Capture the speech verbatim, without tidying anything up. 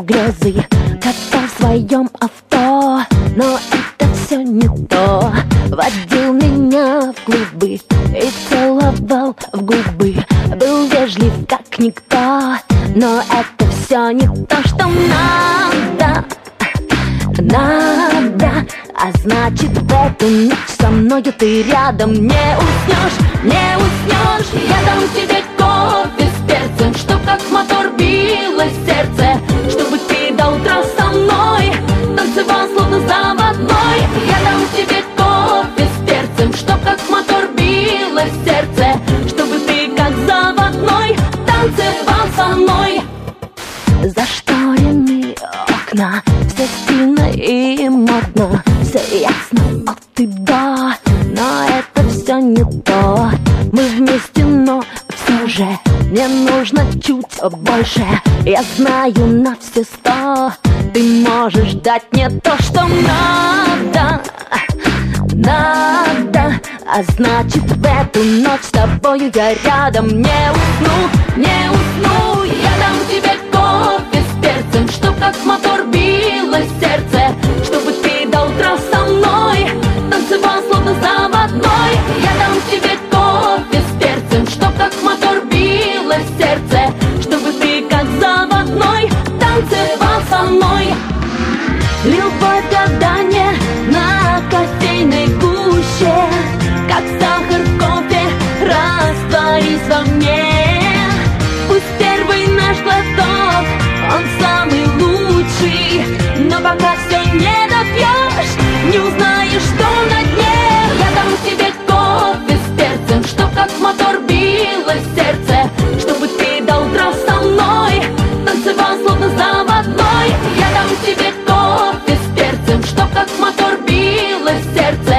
грезы, катал в своем авто, но это все не то. Водил меня в клубы и целовал в губы, был вежлив как никто, но это все не то, что надо. Надо, а значит в эту ночь со мною ты рядом не уснешь, не уснешь. Я дам тебе кофе с перцем, чтоб как мотор билось сердце, чтобы ты до утра со мной танцевал словно заводной. Я дам тебе кофе с перцем, чтоб как мотор билось сердце, чтобы ты как заводной танцевал со мной. Зашторены окна, все стильно и модно, все ясно от и до, но это все не то. Мы вместе, но все же мне нужно чуть больше. Я знаю на все сто, ты можешь дать мне то, что надо. Надо, а значит в эту ночь с тобою я рядом не усну, не усну. Я дам тебе кофе с перцем, чтоб как мотор билось сердце, чтобы ты до утра со мной танцевал словно заводной. Я дам тебе кофе с перцем, чтоб как мотор билось сердце, чтобы ты как заводной танцевал со мной. Любовь гадание на кофейной гуще, как сахар в кофе, растворись во мне. Пусть первый наш глоток, он самый лучший, но пока все не допьешь, не узнаешь, что на дне. Я дам тебе кофе с перцем, чтоб как мотор билось сердце, чтобы ты до утра со мной танцевал словно заводной. Я дам тебе кофе с перцем, чтоб как мотор билось сердце,